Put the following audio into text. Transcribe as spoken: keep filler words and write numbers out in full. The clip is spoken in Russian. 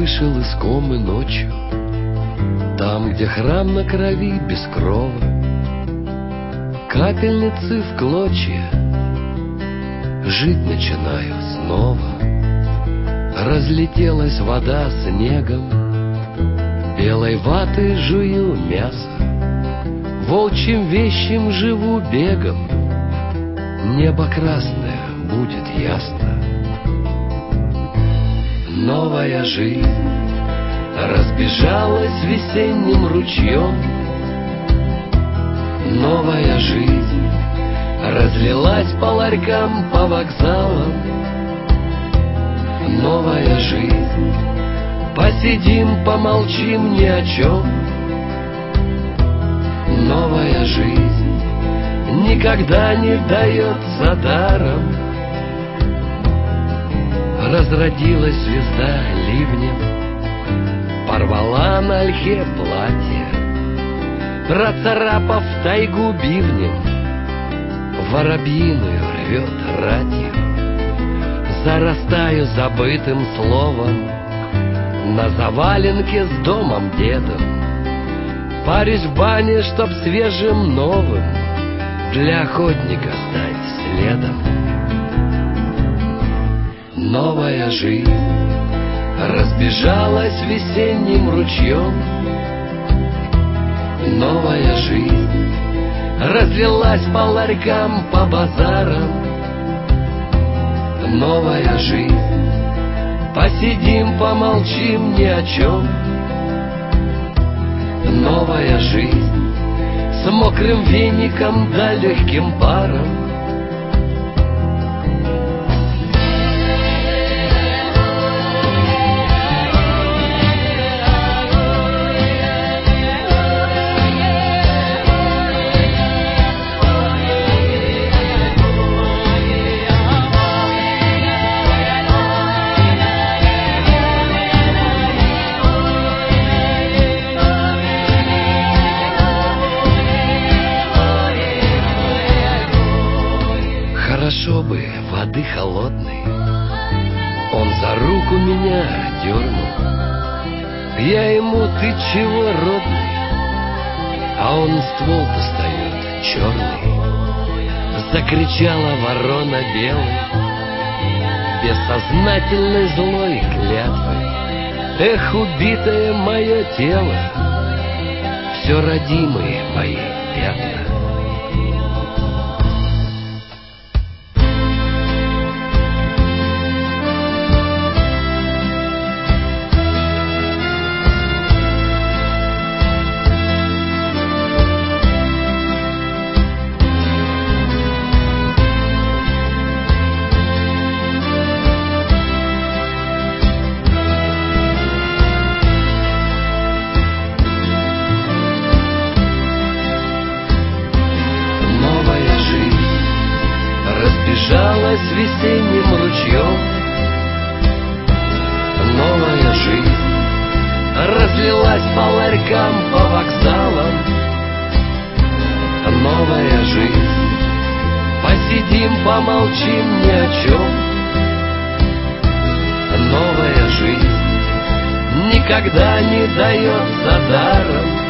вышел из комы ночью, там, где храм на крови без крова, капельницы в клочья, жить начинаю снова. Разлетелась вода снегом, белой ваты жую мясо, волчьим вещим живу бегом, небо красное будет ясно. Новая жизнь разбежалась весенним ручьем, новая жизнь разлилась по ларькам, по вокзалам. Новая жизнь, посидим, помолчим ни о чем. Новая жизнь никогда не дается даром. Разродилась звезда ливнем, порвала на ольхе платье, процарапав тайгу бивнем, воробьиную рвет ратью. Зарастаю забытым словом на заваленке с домом дедом. Парюсь в бане, чтоб свежим новым для охотника стать следом. Новая жизнь разбежалась весенним ручьем, новая жизнь разлилась по ларькам, по базарам. Новая жизнь, посидим, помолчим ни о чем. Новая жизнь с мокрым веником да легким паром. Хорошо бы воды холодной, он за руку меня дернул. Я ему: ты чего, родный? А он ствол достает черный. Закричала ворона белой, бессознательной злой клятвой. Эх, убитое мое тело, все родимые мои пятна. Разбежалась весенним ручьем, новая жизнь разлилась по ларькам, по вокзалам. Новая жизнь, посидим, помолчим ни о чем. Новая жизнь никогда не дается даром.